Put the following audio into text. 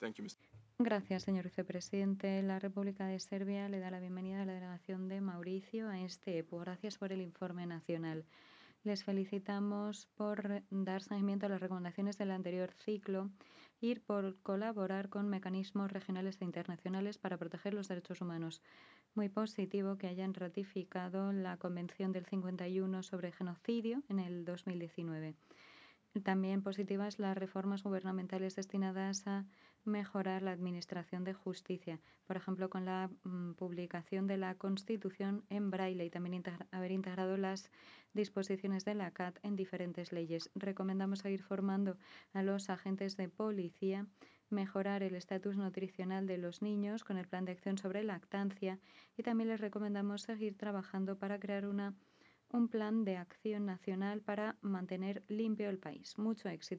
Gracias, señor vicepresidente. La República de Serbia le da la bienvenida a la delegación de Mauricio a este EPO. Gracias por el informe nacional. Les felicitamos por dar seguimiento a las recomendaciones del anterior ciclo y por colaborar con mecanismos regionales e internacionales para proteger los derechos humanos. Muy positivo que hayan ratificado la Convención del 51 sobre genocidio en el 2019. También positivas las reformas gubernamentales destinadas a mejorar la administración de justicia, por ejemplo, con la publicación de la Constitución en braille y también haber integrado las disposiciones de la CAT en diferentes leyes. Recomendamos seguir formando a los agentes de policía, mejorar el estatus nutricional de los niños con el plan de acción sobre lactancia y también les recomendamos seguir trabajando para crear un plan de acción nacional para mantener limpio el país. Mucho éxito.